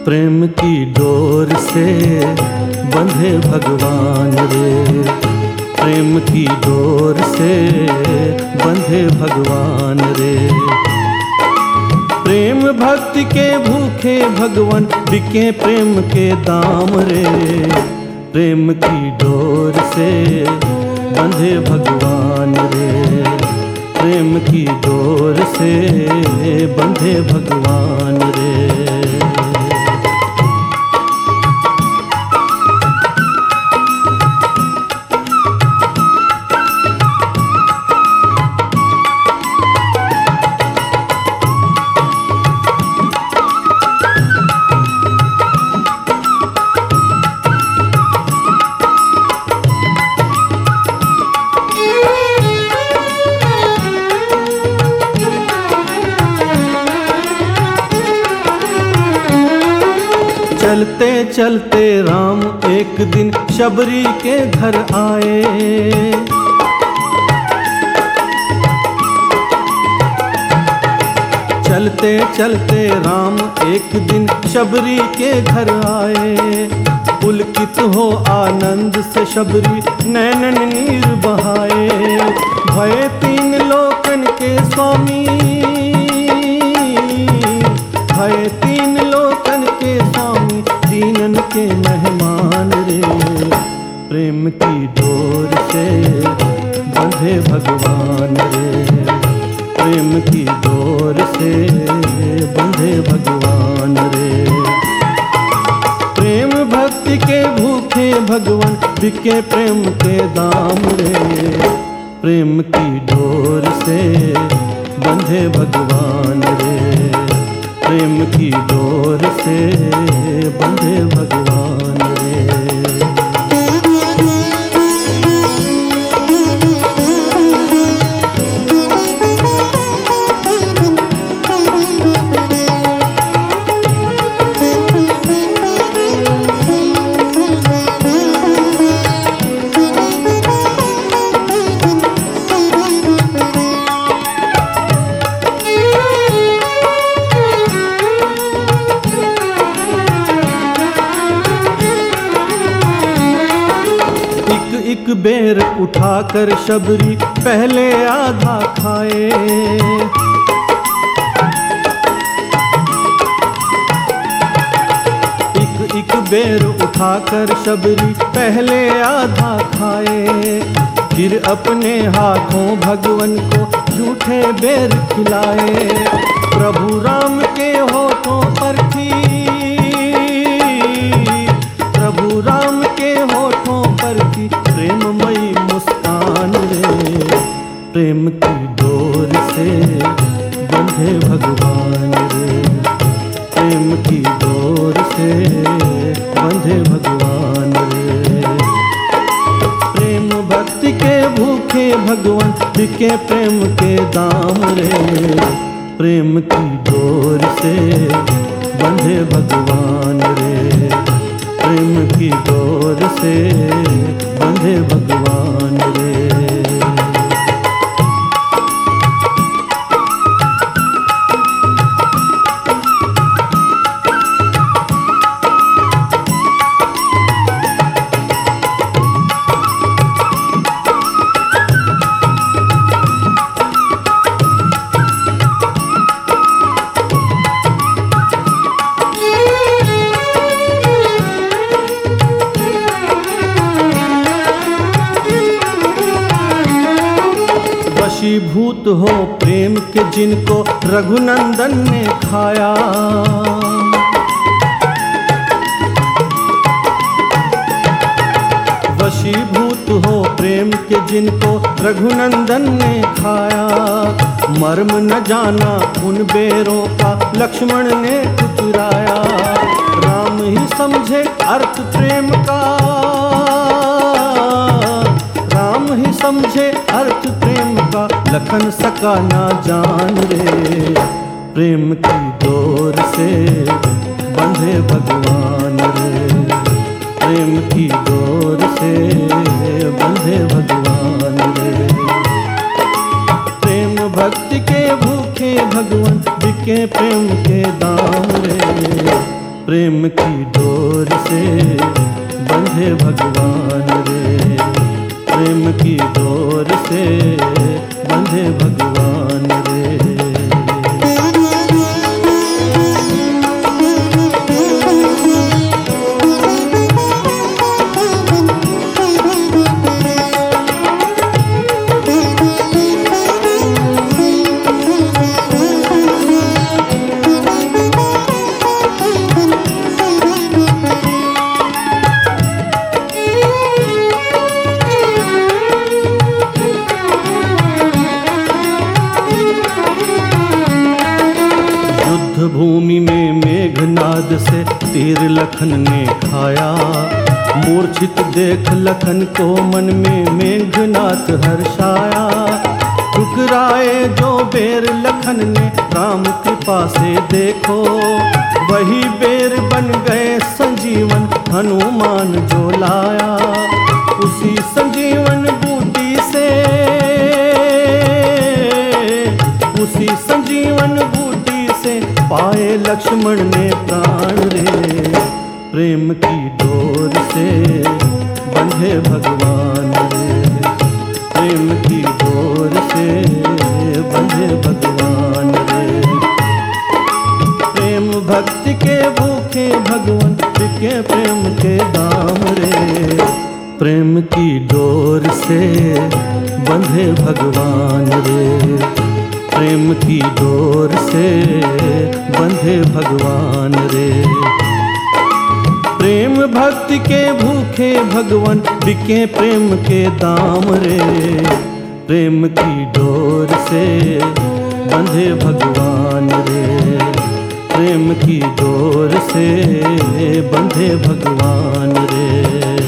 प्रेम की डोर से बंधे भगवान रे, प्रेम की डोर से बंधे भगवान रे। प्रेम भक्ति के भूखे भगवान, बिके प्रेम के दाम रे। प्रेम की डोर से बंधे भगवान रे, प्रेम की डोर से बंधे भगवान रे। चलते चलते राम एक दिन शबरी के घर आए। चलते चलते राम एक दिन शबरी के घर आए। पुलकित हो आनंद से शबरी नैनन नीर बहाए। भय तीन लोकन के स्वामी, भय तीन लोकन के स्वामी, दीनन के मेहमान रे। प्रेम की डोर से बंधे भगवान रे, प्रेम की डोर से बंधे भगवान रे। प्रेम भक्ति के भूखे भगवान, बिके प्रेम के दाम रे। प्रेम की डोर से बंधे भगवान रे, प्रेम की डोर से बंधे भगवान रे। एक बेर उठाकर शबरी पहले आधा खाए। एक बेर उठाकर शबरी पहले आधा खाए। फिर अपने हाथों भगवान को झूठे बेर खिलाए। प्रभु राम के होठों पर थी, प्रभु राम के होठों पर थी प्रेममयी मुस्कान रे। प्रेम की डोर से बंधे भगवान रे, प्रेम की डोर से बंधे भगवान रे। प्रेम भक्ति के भूखे भगवान, बिके प्रेम के दाम रे। प्रेम की डोर से बंधे भगवान रे, प्रेम की डोर से बंधे भगवान रे। वशीभूत हो प्रेम के जिनको रघुनंदन ने खाया। वशीभूत हो प्रेम के जिनको रघुनंदन ने खाया। मर्म न जाना उन बेरों का लक्ष्मण ने ठुकराया। राम ही समझे अर्थ प्रेम का, राम ही समझे अर्थ प्रेम का, लखन सका ना जान रे। प्रेम की डोर से बंधे भगवान रे, प्रेम की डोर से बंधे भगवान रे। प्रेम भक्ति के भूखे भगवान, बिके प्रेम के दाम रे। प्रेम की डोर से बंधे भगवान रे, प्रेम की डोर से बंधे भगवान रे। भूमि में मेघनाद से तीर लखन ने खाया, मूर्छित देख लखन को मन में मेघनाथ हर्षाया। ठुकराए जो बेर लखन ने राम कृपा से देखो, वही बेर बन गए संजीवन हनुमान जो लाया। उसी संजीवन बूटी से, उसी संजीवन बूटी से पाए लक्ष्मण ने प्राण रे, प्रेम की डोर से बंधे भगवान रे, प्रेम की डोर से बंधे भगवान रे। प्रेम भक्ति के भूखे भगवान बिके प्रेम के दाम रे, प्रेम की डोर से बंधे भगवान रे, प्रेम की डोर से बंधे भगवान रे। प्रेम भक्ति के भूखे भगवान बिके प्रेम के दाम रे, प्रेम की डोर से बंधे भगवान रे, प्रेम की डोर से बंधे भगवान रे।